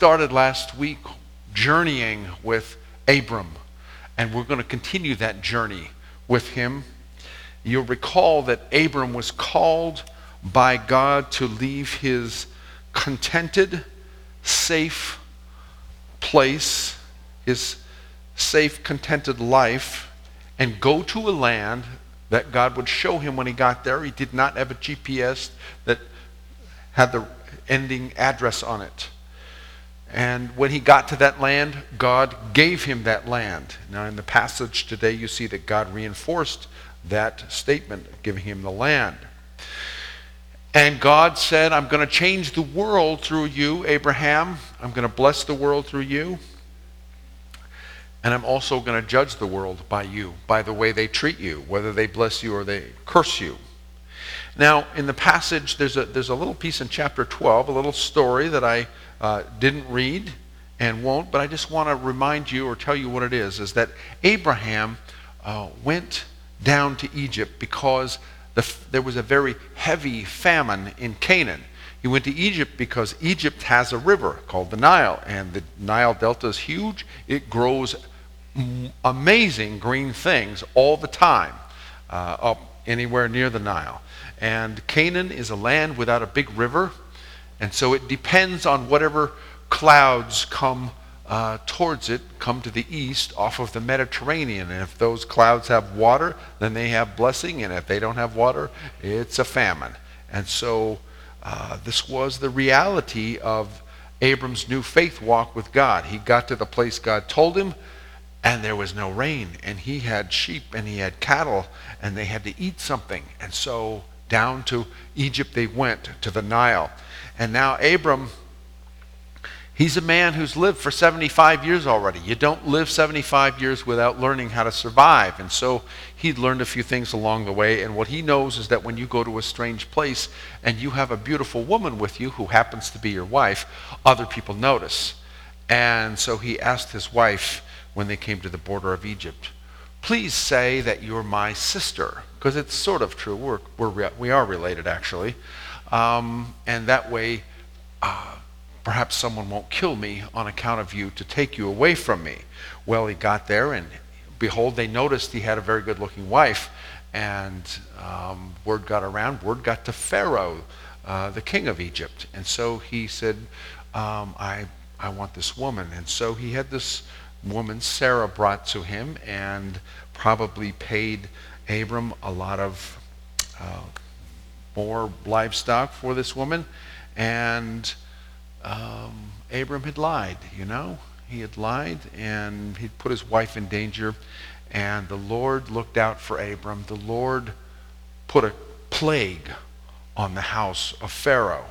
started last week journeying with Abram, and we're going to continue that journey with him. You'll recall that Abram was called by God to leave his contented, safe place, his safe, contented life, and go to a land that God would show him when he got there. He did not have a GPS that had the ending address on it. And when he got to that land, God gave him that land. Now in the passage today, you see that God reinforced that statement, giving him the land. And God said, I'm going to change the world through you, Abraham. I'm going to bless the world through you. And I'm also going to judge the world by you, by the way they treat you, whether they bless you or they curse you. Now, in the passage, there's a little piece in chapter 12, a little story that I didn't read and won't, but I just want to remind you or tell you what it is that Abraham went down to Egypt because there was a very heavy famine in Canaan. He went to Egypt because Egypt has a river called the Nile, and the Nile Delta is huge. It grows amazing green things all the time up anywhere near the Nile. And Canaan is a land without a big river, and so it depends on whatever clouds come towards it, come to the east off of the Mediterranean. And if those clouds have water, then they have blessing, and if they don't have water, it's a famine. And so this was the reality of Abram's new faith walk with God. He got to the place God told him, and there was no rain, and he had sheep and he had cattle, and they had to eat something. And so down to Egypt they went, to the Nile. And now Abram, he's a man who's lived for 75 years already. You don't live 75 years without learning how to survive. And so he'd learned a few things along the way. And what he knows is that when you go to a strange place and you have a beautiful woman with you who happens to be your wife, other people notice. And so he asked his wife when they came to the border of Egypt, please say that you're my sister. Because it's sort of true. We are related, actually. And that way, perhaps someone won't kill me on account of you to take you away from me. Well, he got there, and behold, they noticed he had a very good-looking wife. And word got around, word got to Pharaoh, the king of Egypt. And so he said, I want this woman. And so he had this woman, Sarah, brought to him, and probably paid Abram a lot of more livestock for this woman. And Abram had lied, He had lied, and he'd put his wife in danger. And the Lord looked out for Abram. The Lord put a plague on the house of Pharaoh.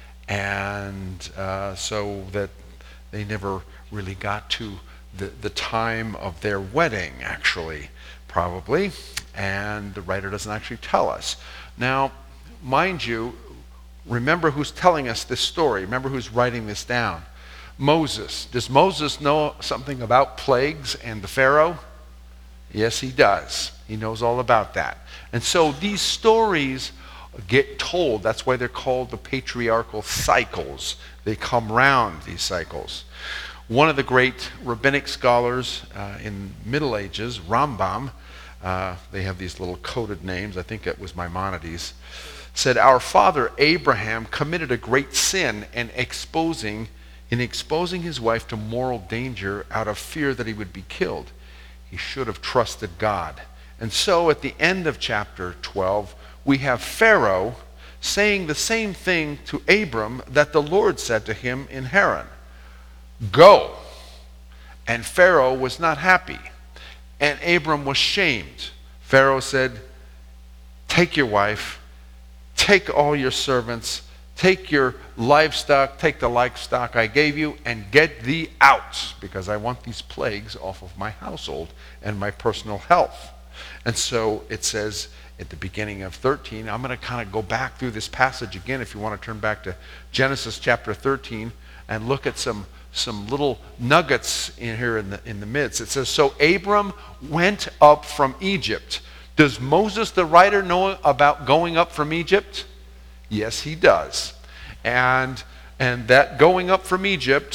And so that they never really got to the time of their wedding, actually, probably. And the writer doesn't actually tell us. Now, mind you, remember who's telling us this story. Remember who's writing this down. Moses. Does Moses know something about plagues and the Pharaoh? Yes, he does. He knows all about that. And so these stories get told. That's why they're called the patriarchal cycles. They come round, these cycles. One of the great rabbinic scholars in Middle Ages, Rambam, they have these little coded names, I think it was Maimonides, said, our father Abraham committed a great sin in exposing his wife to moral danger out of fear that he would be killed. He should have trusted God. And so at the end of chapter 12, we have Pharaoh saying the same thing to Abram that the Lord said to him in Haran. Go. And Pharaoh was not happy. And Abram was shamed. Pharaoh said, take your wife, take all your servants, take your livestock, take the livestock I gave you, and get thee out, because I want these plagues off of my household and my personal health. And so it says at the beginning of 13, I'm going to kind of go back through this passage again if you want to turn back to Genesis chapter 13 and look at some little nuggets in here in the midst. It says, so Abram went up from Egypt. Does Moses the writer know about going up from Egypt? Yes, he does. And that going up from Egypt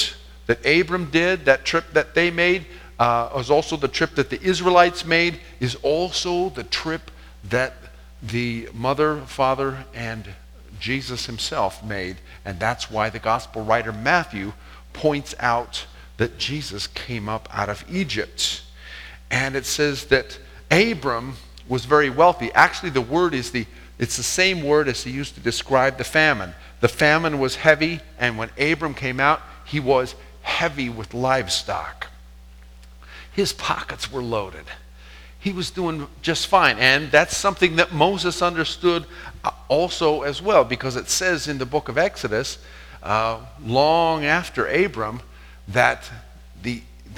that Abram did, that trip that they made, was also the trip that the Israelites made, is also the trip that the mother, father, and Jesus himself made. And that's why the gospel writer Matthew points out that Jesus came up out of Egypt. And it says that Abram was very wealthy. Actually, the word is it's the same word as he used to describe the famine. The famine was heavy, and when Abram came out, he was heavy with livestock. His pockets were loaded. He was doing just fine. And that's something that Moses understood also as well, because it says in the book of Exodus, long after Abram, that the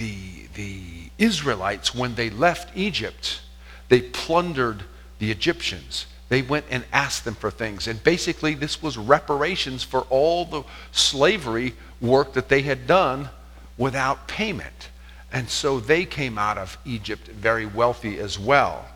Israelites, when they left Egypt, they plundered the Egyptians. They went and asked them for things. And basically this was reparations for all the slavery work that they had done without payment. And so they came out of Egypt very wealthy as well.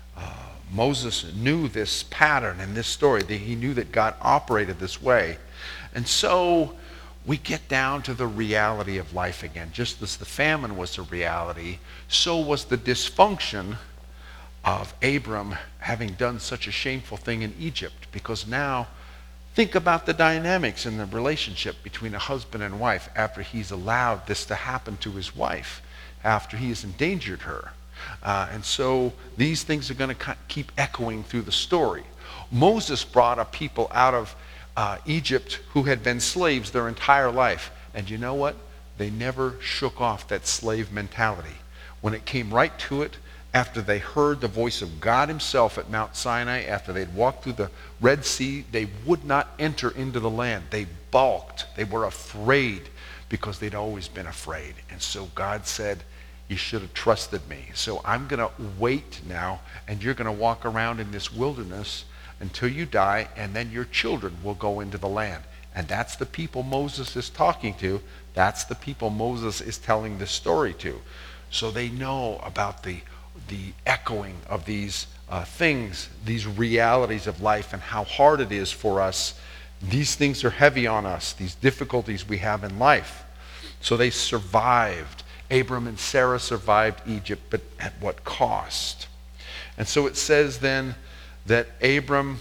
Moses knew this pattern and this story. He knew that God operated this way. And so we get down to the reality of life again. Just as the famine was a reality, so was the dysfunction of Abram having done such a shameful thing in Egypt. Because now, think about the dynamics in the relationship between a husband and wife after he's allowed this to happen to his wife, after he has endangered her. And so these things are going to keep echoing through the story. Moses brought a people out of Egypt who had been slaves their entire life. And you know what? They never shook off that slave mentality. When it came right to it, after they heard the voice of God himself at Mount Sinai, after they'd walked through the Red Sea, they would not enter into the land. They balked. They were afraid because they'd always been afraid. And so God said, you should have trusted me. So I'm going to wait now, and you're going to walk around in this wilderness until you die, and then your children will go into the land. And that's the people Moses is talking to. That's the people Moses is telling this story to. So they know about the echoing of these things, these realities of life, and how hard it is for us. These things are heavy on us, these difficulties we have in life. So they survived. Abram and Sarah survived Egypt, but at what cost? And so it says then that Abram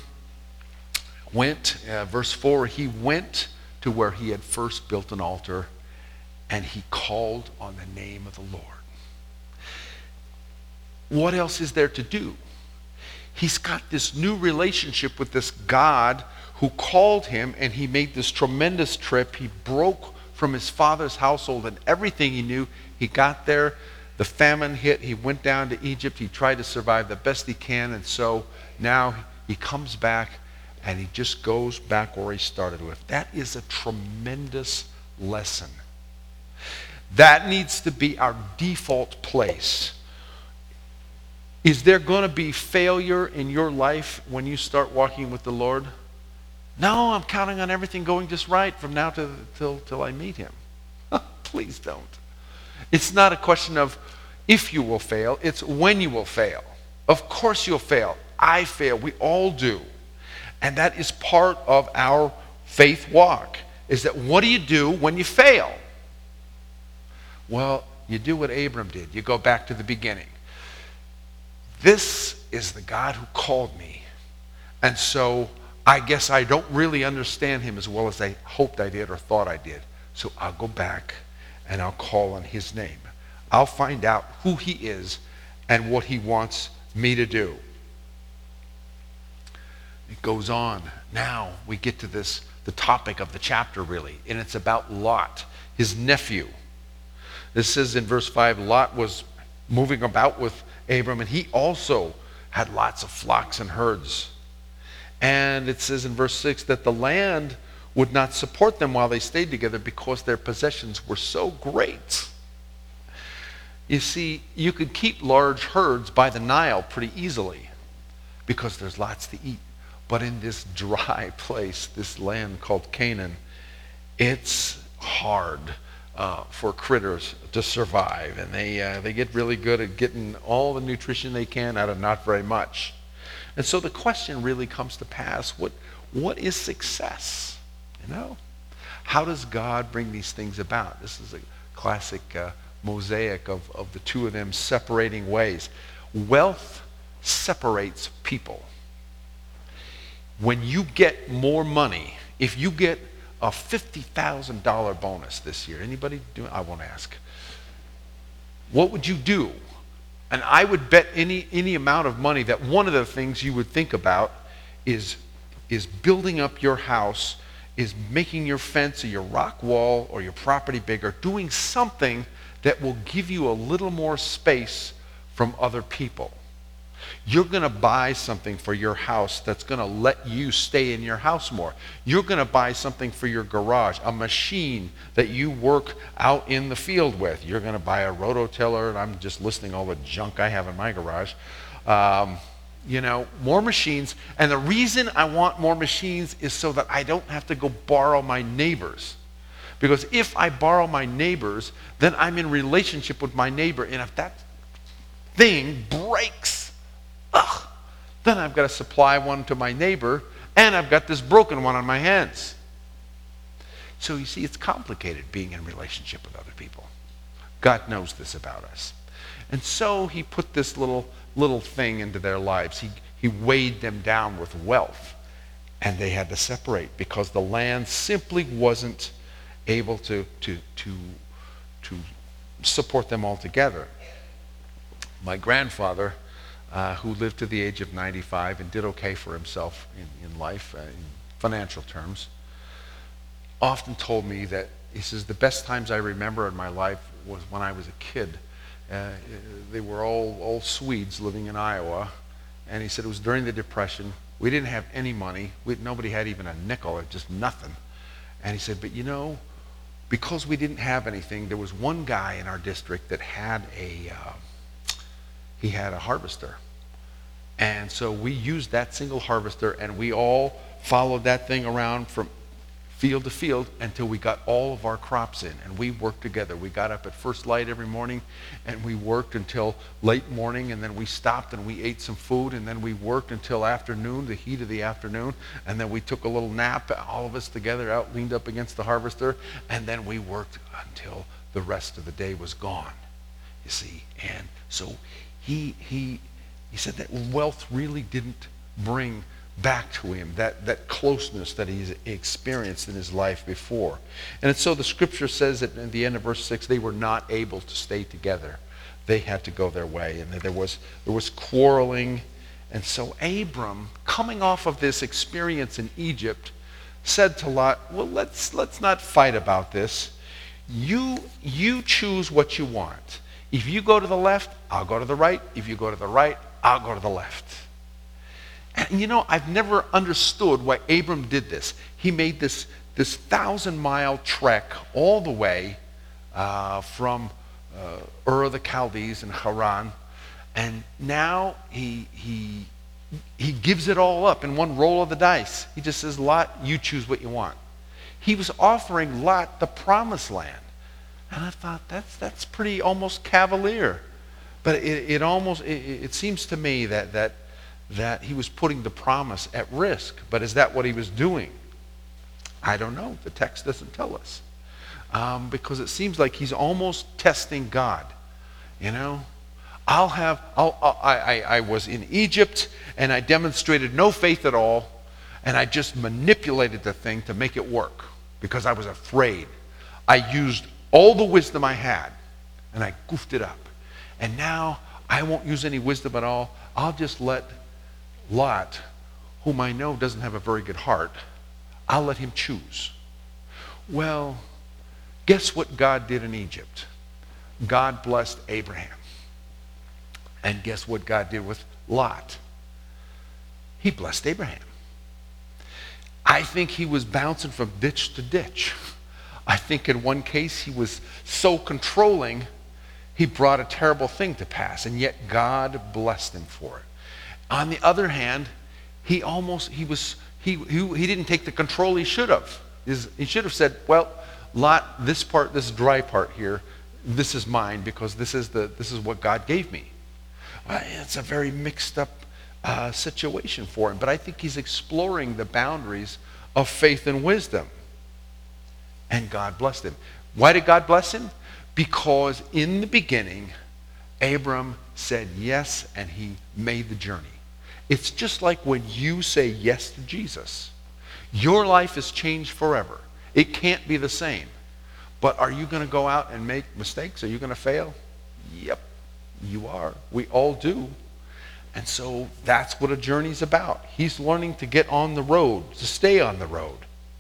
went, verse 4, he went to where he had first built an altar, and he called on the name of the Lord. What else is there to do? He's got this new relationship with this God who called him, and he made this tremendous trip. He broke from his father's household and everything he knew. He got there, the famine hit, he went down to Egypt, he tried to survive the best he can, and so now he comes back and he just goes back where he started with. That is a tremendous lesson. That needs to be our default place. Is there going to be failure in your life when you start walking with the Lord? No, I'm counting on everything going just right from now till I meet him. Please don't. It's not a question of if you will fail, it's when you will fail. Of course you'll fail. I fail. We all do. And that is part of our faith walk, is that what do you do when you fail? Well, you do what Abram did. You go back to the beginning. This is the God who called me. And so I guess I don't really understand him as well as I hoped I did or thought I did. So I'll go back and I'll call on his name. I'll find out who he is and what he wants me to do. It goes on. Now we get to the topic of the chapter really, and it's about Lot, his nephew. This says in verse 5, Lot was moving about with Abram, and he also had lots of flocks and herds. And it says in verse 6 that the land would not support them while they stayed together because their possessions were so great. You see, you could keep large herds by the Nile pretty easily because there's lots to eat. But in this dry place, this land called Canaan, it's hard for critters to survive. And they get really good at getting all the nutrition they can out of not very much. And so the question really comes to pass, what is success? You know? How does God bring these things about? This is a classic mosaic of the two of them separating ways. Wealth separates people. When you get more money, if you get a $50,000 bonus this year, anybody do? I won't ask. What would you do? And I would bet any amount of money that one of the things you would think about is building up your house, is making your fence or your rock wall or your property bigger, doing something that will give you a little more space from other people. You're going to buy something for your house that's going to let you stay in your house more. You're going to buy something for your garage, a machine that you work out in the field with. You're going to buy a rototiller, and I'm just listing all the junk I have in my garage. More machines. And the reason I want more machines is so that I don't have to go borrow my neighbor's. Because if I borrow my neighbor's, then I'm in relationship with my neighbor. And if that thing breaks, then I've got to supply one to my neighbor, and I've got this broken one on my hands. So you see, it's complicated being in relationship with other people. God knows this about us. And so he put this little thing into their lives. He weighed them down with wealth, and they had to separate because the land simply wasn't able to support them all together. My grandfather, who lived to the age of 95 and did okay for himself in life, in financial terms, often told me that, he says, the best times I remember in my life was when I was a kid. They were all Swedes living in Iowa, and he said it was during the Depression. We didn't have any money. Nobody had even a nickel, just nothing. And he said, but because we didn't have anything, there was one guy in our district that had he had a harvester. And so we used that single harvester, and we all followed that thing around from field to field until we got all of our crops in. And we worked together. We got up at first light every morning, and we worked until late morning, and then we stopped and we ate some food, and then we worked until afternoon, the heat of the afternoon, and then we took a little nap, all of us together out, leaned up against the harvester, and then we worked until the rest of the day was gone, you see. And so he said that wealth really didn't bring back to him that closeness that he's experienced in his life before. And so the scripture says that in the end of verse 6, they were not able to stay together. They had to go their way, and there was quarreling. And so Abram, coming off of this experience in Egypt, said to Lot, well, let's not fight about this. You choose what you want. If you go to the left, I'll go to the right. If you go to the right, I'll go to the left. And I've never understood why Abram did this. He made this 1,000-mile trek all the way from Ur of the Chaldees in Haran, and now he gives it all up in one roll of the dice. He just says, Lot, you choose what you want. He was offering Lot the promised land. And I thought, that's pretty almost cavalier. But it seems to me that he was putting the promise at risk. But is that what he was doing? I don't know. The text doesn't tell us. Because it seems like he's almost testing God. I was in Egypt, and I demonstrated no faith at all, and I just manipulated the thing to make it work because I was afraid. I used all the wisdom I had, and I goofed it up. And now I won't use any wisdom at all. I'll just let Lot, whom I know doesn't have a very good heart, I'll let him choose. Well, guess what God did in Egypt? God blessed Abraham. And guess what God did with Lot? He blessed Abraham. I think he was bouncing from ditch to ditch. I think in one case he was so controlling, he brought a terrible thing to pass, and yet God blessed him for it. On the other hand, he didn't take the control he should have. He should have said, well, Lot, this dry part here, this is mine because this is what God gave me. Well, it's a very mixed up situation for him, but I think he's exploring the boundaries of faith and wisdom. And God blessed him. Why did God bless him? Because in the beginning, Abram said yes, and he made the journey. It's just like when you say yes to Jesus. Your life is changed forever. It can't be the same. But are you going to go out and make mistakes? Are you going to fail? Yep, you are. We all do. And so that's what a journey's about. He's learning to get on the road, to stay on the road.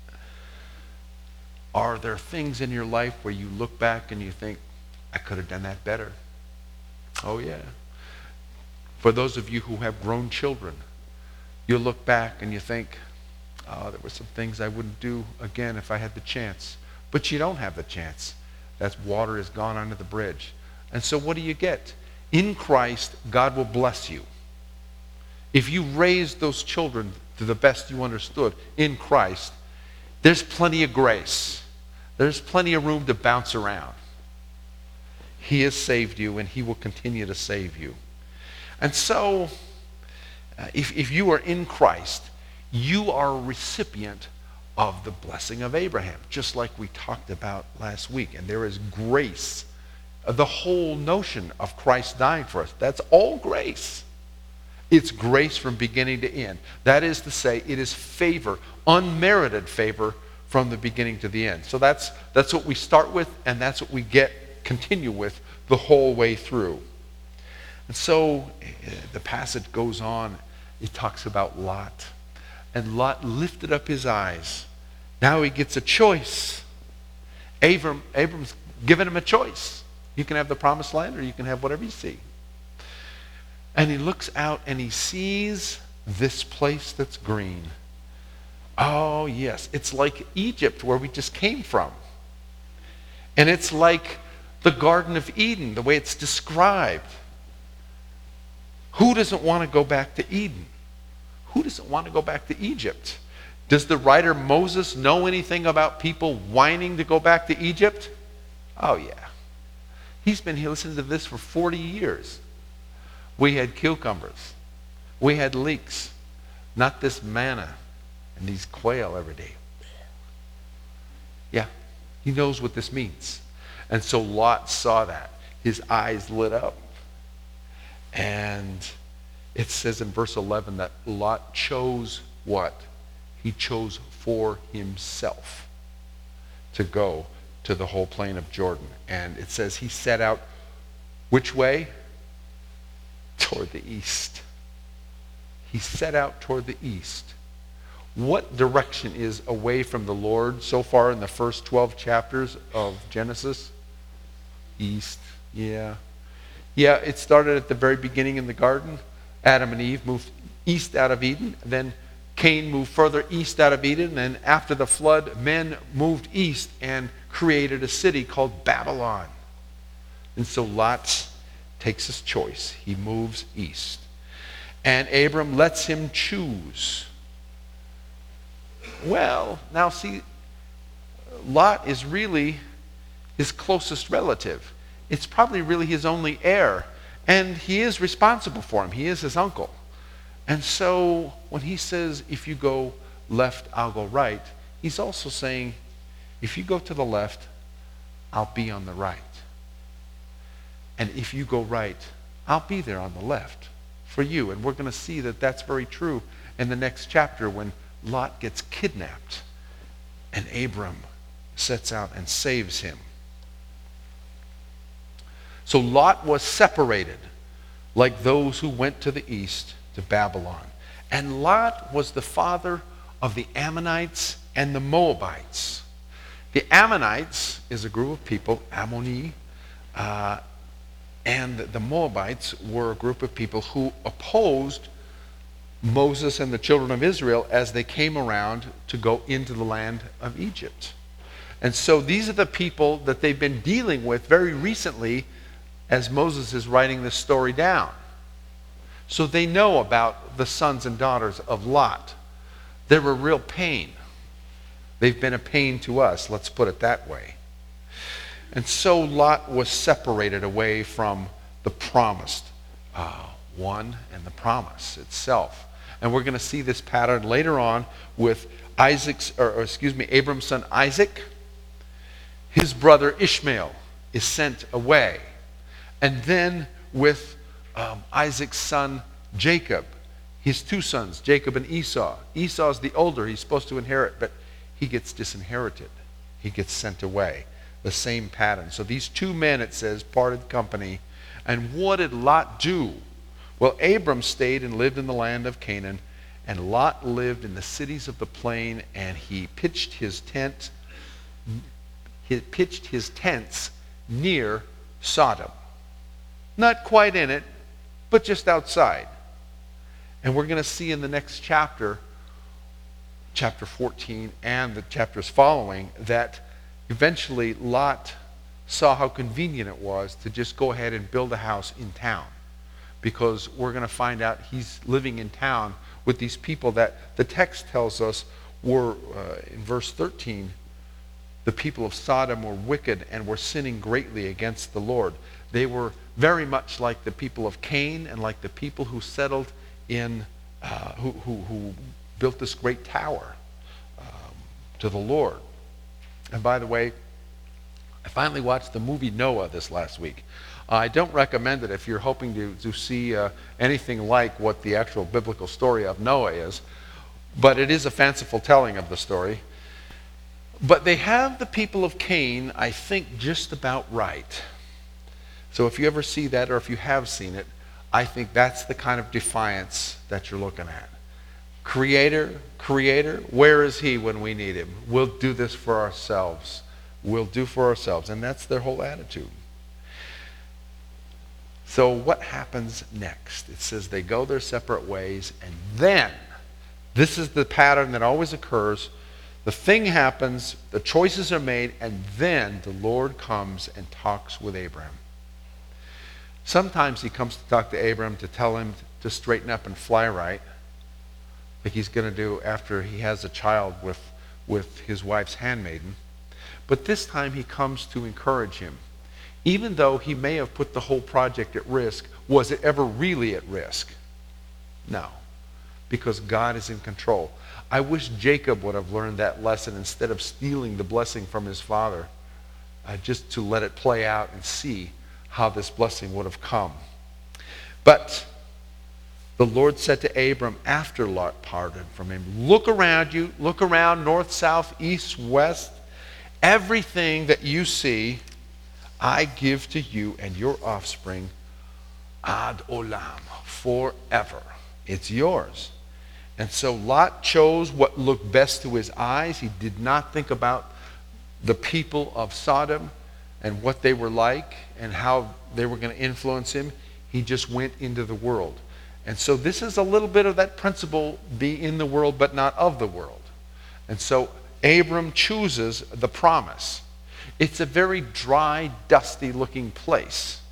Are there things in your life where you look back and you think, I could have done that better? Oh, yeah. For those of you who have grown children, you look back and you think, oh, there were some things I wouldn't do again if I had the chance. But you don't have the chance. That water has gone under the bridge. And so what do you get? In Christ, God will bless you. If you raised those children to the best you understood in Christ, there's plenty of grace. There's plenty of room to bounce around. He has saved you, and he will continue to save you. And so, if you are in Christ, you are a recipient of the blessing of Abraham, just like we talked about last week. And there is grace. The whole notion of Christ dying for us, that's all grace. It's grace from beginning to end. That is to say, it is favor, unmerited favor from the beginning to the end. So that's what we start with, and that's what we continue with the whole way through. And so the passage goes on. It talks about Lot. And Lot lifted up his eyes. Now he gets a choice. Abram's given him a choice. You can have the promised land, or you can have whatever you see. And he looks out and he sees this place that's green. Oh, yes. It's like Egypt, where we just came from. And it's like the Garden of Eden, the way it's described. Who doesn't want to go back to Eden? Who doesn't want to go back to Egypt? Does the writer Moses know anything about people whining to go back to Egypt? Oh, yeah. He's been here listening to this for 40 years. We had cucumbers. We had leeks. Not this manna and these quail every day. Yeah, he knows what this means. And so Lot saw that. His eyes lit up. And it says in verse 11 that Lot chose what? He chose for himself to go to the whole plain of Jordan. And it says he set out which way? Toward the east. He set out toward the east. What direction is away from the Lord so far in the first 12 chapters of Genesis? East. Yeah. Yeah, it started at the very beginning in the garden. Adam and Eve moved east out of Eden. Then Cain moved further east out of Eden. And after the flood, men moved east and created a city called Babylon. And so Lot takes his choice. He moves east. And Abram lets him choose. Well, now see, Lot is really his closest relative. It's probably really his only heir. And he is responsible for him. He is his uncle. And so when he says, if you go left, I'll go right, he's also saying, if you go to the left, I'll be on the right. And if you go right, I'll be there on the left for you. And we're going to see that that's very true in the next chapter when Lot gets kidnapped and Abram sets out and saves him. So Lot was separated like those who went to the east to Babylon. And Lot was the father of the Ammonites and the Moabites. The Ammonites is a group of people, Ammoni, and the Moabites were a group of people who opposed Moses and the children of Israel as they came around to go into the land of Egypt. And so these are the people that they've been dealing with very recently as Moses is writing this story down. So they know about the sons and daughters of Lot. They're a real pain. They've been a pain to us, let's put it that way. And so Lot was separated away from the promised one and the promise itself. And we're going to see this pattern later on with Abram's son Isaac his brother Ishmael is sent away. And then with Isaac's son Jacob, his two sons, Jacob and Esau. Esau's the older, he's supposed to inherit, but he gets disinherited. He gets sent away. The same pattern. So these two men, it says, parted company. And what did Lot do? Well, Abram stayed and lived in the land of Canaan, and Lot lived in the cities of the plain, and he pitched his tents near Sodom. Not quite in it, but just outside. And we're going to see in the next chapter, chapter 14 and the chapters following, that eventually Lot saw how convenient it was to just go ahead and build a house in town. Because we're going to find out he's living in town with these people that the text tells us were, in verse 13, the people of Sodom were wicked and were sinning greatly against the Lord. They were very much like the people of Cain and like the people who settled in, who built this great tower to the Lord. And by the way, I finally watched the movie Noah this last week. I don't recommend it if you're hoping to see anything like what the actual biblical story of Noah is, but it is a fanciful telling of the story. But they have the people of Cain, I think, just about right. So if you ever see that, or if you have seen it, I think that's the kind of defiance that you're looking at. Creator, where is he when we need him? We'll do this for ourselves. We'll do for ourselves. And that's their whole attitude. So what happens next? It says they go their separate ways, and then, this is the pattern that always occurs, the thing happens, the choices are made, and then the Lord comes and talks with Abraham. Sometimes he comes to talk to Abraham to tell him to straighten up and fly right, like he's going to do after he has a child with his wife's handmaiden. But this time he comes to encourage him. Even though he may have put the whole project at risk, was it ever really at risk? No, because God is in control. I wish Jacob would have learned that lesson instead of stealing the blessing from his father, just to let it play out and see how this blessing would have come. But the Lord said to Abram after Lot parted from him, look around you, look around north, south, east, west. Everything that you see, I give to you and your offspring ad olam, forever. It's yours. And so Lot chose what looked best to his eyes. He did not think about the people of Sodom and what they were like and how they were going to influence him. He just went into the world. And so this is a little bit of that principle, be in the world but not of the world. And so Abram chooses the promise. It's a very dry, dusty looking place,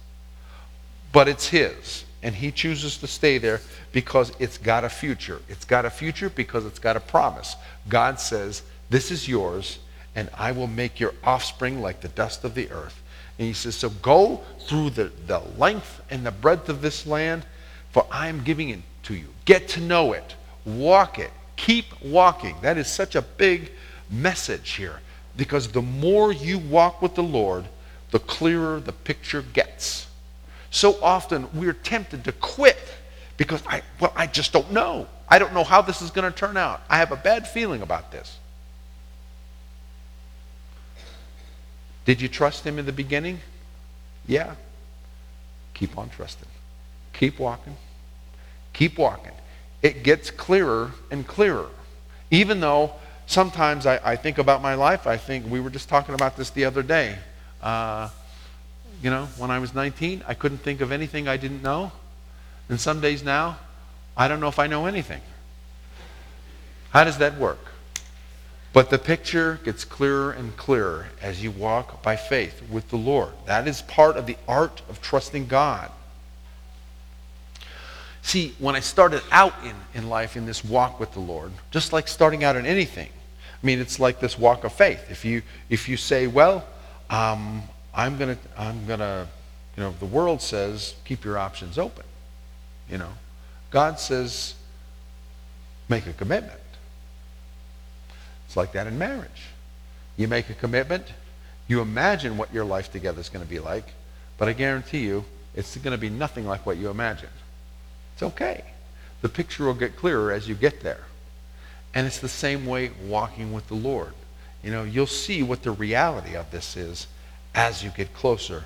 but it's his. And he chooses to stay there because it's got a future. It's got a future because it's got a promise. God says, this is yours, and I will make your offspring like the dust of the earth. And he says, so go through the length and the breadth of this land, for I am giving it to you. Get to know it. Walk it. Keep walking. That is such a big message here. Because the more you walk with the Lord, the clearer the picture gets. So often we're tempted to quit because I just don't know. I don't know how this is going to turn out. I have a bad feeling about this. Did you trust him in the beginning? Yeah. Keep on trusting. Keep walking. Keep walking. It gets clearer and clearer. Even though sometimes I think about my life, I think, we were just talking about this the other day. When I was 19, I couldn't think of anything I didn't know. And some days now, I don't know if I know anything. How does that work? But the picture gets clearer and clearer as you walk by faith with the Lord. That is part of the art of trusting God. See, when I started out in life in this walk with the Lord, just like starting out in anything, I mean, it's like this walk of faith. If you say, well, I'm gonna, the world says keep your options open. God says make a commitment. It's like that in marriage. You make a commitment, You imagine what your life together is going to be like, but I guarantee you, it's going to be nothing like what you imagined. It's okay. The picture will get clearer as you get there. And it's the same way walking with the Lord. You know, you'll see what the reality of this is as you get closer.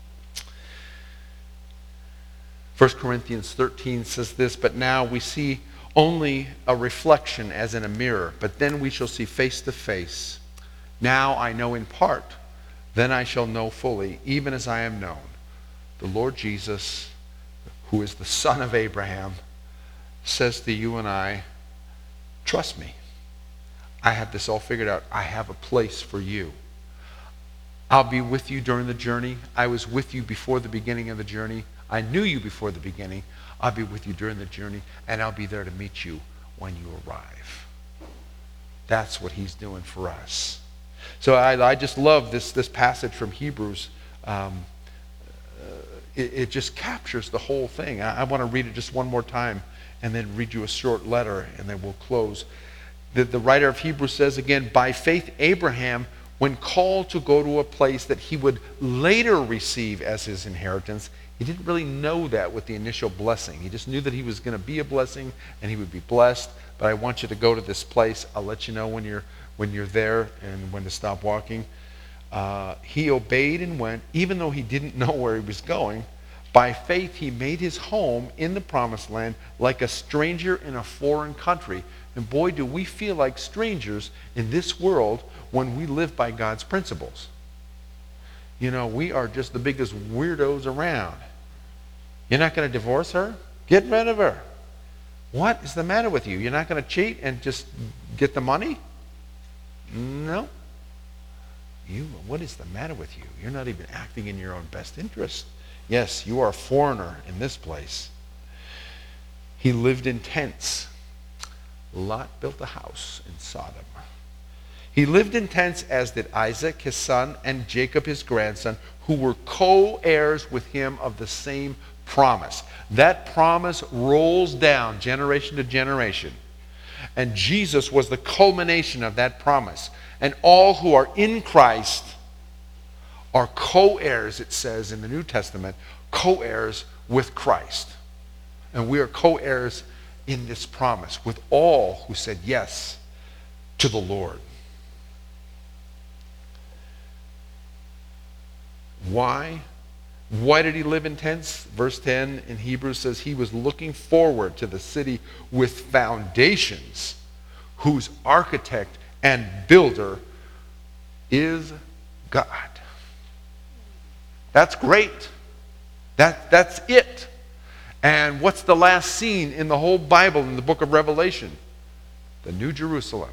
1 Corinthians 13 says this, but now we see only a reflection as in a mirror, but then we shall see face to face. Now I know in part, then I shall know fully, even as I am known. The Lord Jesus, who is the son of Abraham, says to you and I, trust me. I have this all figured out. I have a place for you. I'll be with you during the journey. I was with you before the beginning of the journey. I knew you before the beginning. I'll be with you during the journey, and I'll be there to meet you when you arrive. That's what he's doing for us. So I just love this passage from Hebrews. It just captures the whole thing. I want to read it just one more time and then read you a short letter, and then we'll close. The writer of Hebrews says again, by faith Abraham, when called to go to a place that he would later receive as his inheritance, he didn't really know that with the initial blessing. He just knew that he was going to be a blessing and he would be blessed. But I want you to go to this place. I'll let you know when you're there and when to stop walking. He obeyed and went, even though he didn't know where he was going. By faith, he made his home in the promised land like a stranger in a foreign country. And boy, do we feel like strangers in this world when we live by God's principles. You know, we are just the biggest weirdos around. You're not going to divorce her? Get rid of her. What is the matter with you? You're not going to cheat and just get the money? No. What is the matter with you? You're not even acting in your own best interest. Yes, you are a foreigner in this place. He lived in tents. Lot built a house in Sodom. He lived in tents, as did Isaac, his son, and Jacob, his grandson, who were co-heirs with him of the same promise. That promise rolls down generation to generation. And Jesus was the culmination of that promise. And all who are in Christ are co-heirs, it says in the New Testament, co-heirs with Christ. And we are co-heirs in this promise with all who said yes to the Lord. Why? Why did he live in tents? Verse 10 in Hebrews says he was looking forward to the city with foundations, whose architect and builder is God. That's great. That's it. And what's the last scene in the whole Bible in the book of Revelation? The New Jerusalem.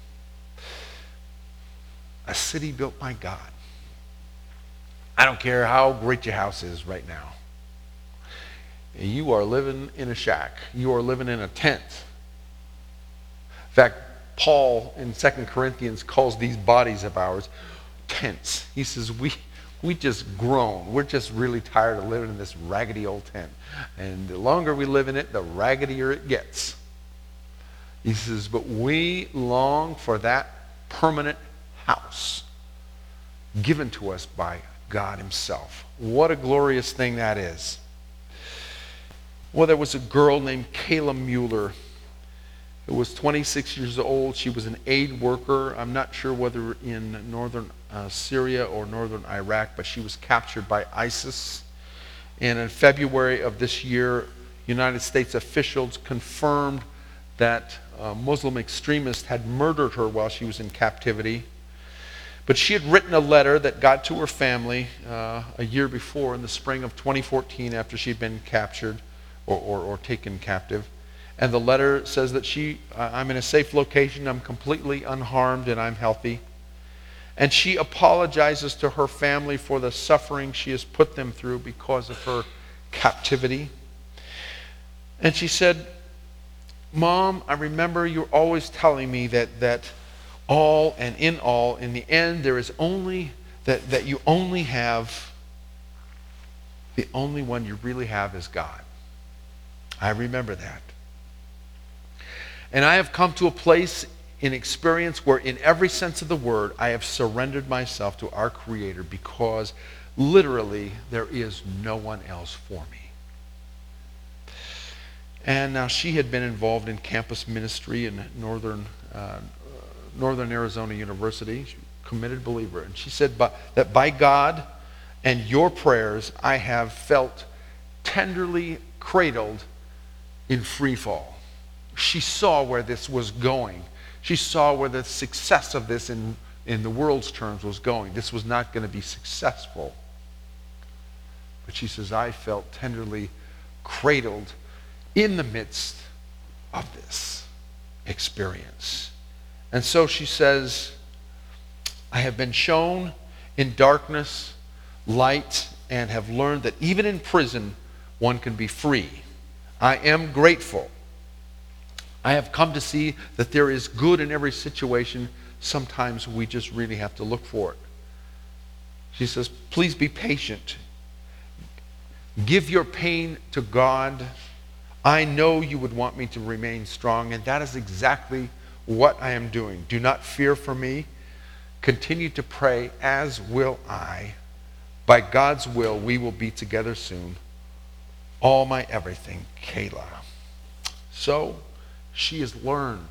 A city built by God. I don't care how great your house is right now. You are living in a shack. You are living in a tent. In fact, Paul in 2 Corinthians calls these bodies of ours tents. He says, we just groan. We're just really tired of living in this raggedy old tent. And the longer we live in it, the raggedier it gets. He says, but we long for that permanent house given to us by God himself. What a glorious thing that is. Well, there was a girl named Kayla Mueller who was 26 years old. She was an aid worker. I'm not sure whether in northern Syria or northern Iraq, but she was captured by ISIS. And in February of this year, United States officials confirmed that Muslim extremists had murdered her while she was in captivity. But she had written a letter that got to her family a year before, in the spring of 2014, after she'd been captured or taken captive. And the letter says that I'm in a safe location, I'm completely unharmed, and I'm healthy. And she apologizes to her family for the suffering she has put them through because of her captivity. And she said, Mom, I remember you always telling me that all and in the end, there is only, that you only have, the only one you really have is God. I remember that. And I have come to a place in experience where in every sense of the word, I have surrendered myself to our Creator because literally there is no one else for me. And now she had been involved in campus ministry in Northern Arizona University. She's a committed believer. And she said that by God and your prayers, I have felt tenderly cradled in free fall. She saw where this was going. She saw where the success of this in the world's terms was going. This was not going to be successful. But she says, I felt tenderly cradled in the midst of this experience. And so she says, I have been shown in darkness light and have learned that even in prison one can be free. I am grateful. I have come to see that there is good in every situation. Sometimes we just really have to look for it. She says, please be patient. Give your pain to God. I know you would want me to remain strong, and that is exactly what I am doing. Do not fear for me. Continue to pray, as will I. By God's will, we will be together soon. All my everything, Kayla. So, she has learned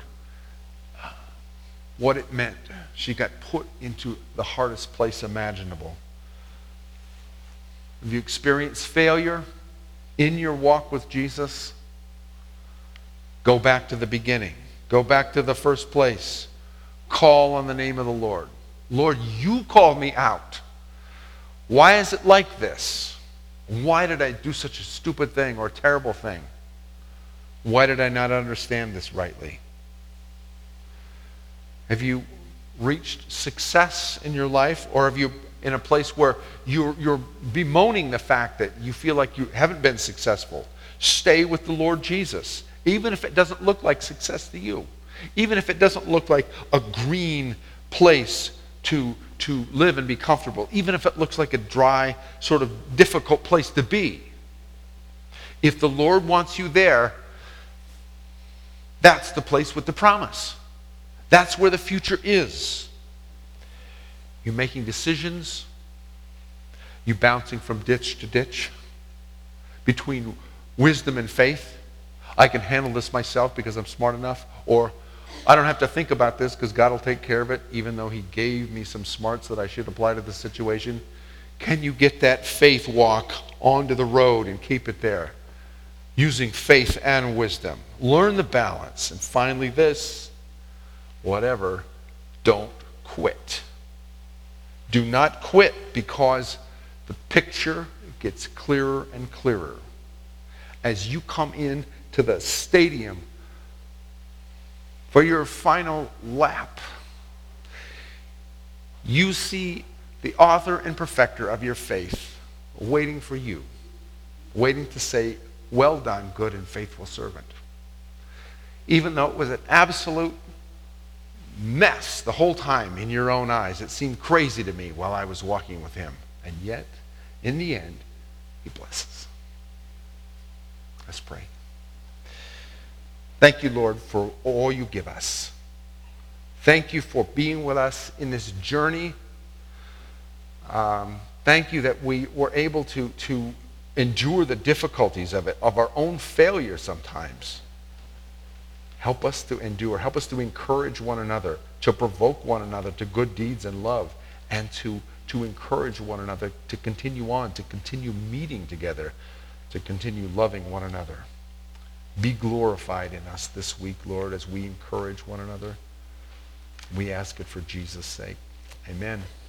what it meant. She got put into the hardest place imaginable. Have you experienced failure in your walk with Jesus? Go back to the beginning. Go back to the first place. Call on the name of the Lord. Lord, you called me out. Why is it like this? Why did I do such a stupid thing or terrible thing? Why did I not understand this rightly? Have you reached success in your life, or have you in a place where you're bemoaning the fact that you feel like you haven't been successful? Stay with the Lord Jesus, even if it doesn't look like success to you, even if it doesn't look like a green place to live and be comfortable, even if it looks like a dry, sort of difficult place to be. If the Lord wants you there, that's the place with the promise. That's where the future is. You're making decisions. You're bouncing from ditch to ditch between wisdom and faith. I can handle this myself because I'm smart enough. Or I don't have to think about this because God will take care of it, even though he gave me some smarts that I should apply to the situation. Can you get that faith walk onto the road and keep it there? Using faith and wisdom. Learn the balance. And finally this, whatever, don't quit. Do not quit, because the picture gets clearer and clearer. As you come in to the stadium for your final lap, you see the author and perfecter of your faith waiting for you, waiting to say, well done, good and faithful servant. Even though it was an absolute mess the whole time in your own eyes, it seemed crazy to me while I was walking with him. And yet, in the end, he blesses. Let's pray. Thank you, Lord, for all you give us. Thank you for being with us in this journey. Thank you that we were able to endure the difficulties of it, of our own failure sometimes. Help us to endure. Help us to encourage one another, to provoke one another to good deeds and love, and to encourage one another to continue on, to continue meeting together, to continue loving one another. Be glorified in us this week, Lord, as we encourage one another. We ask it for Jesus' sake. Amen.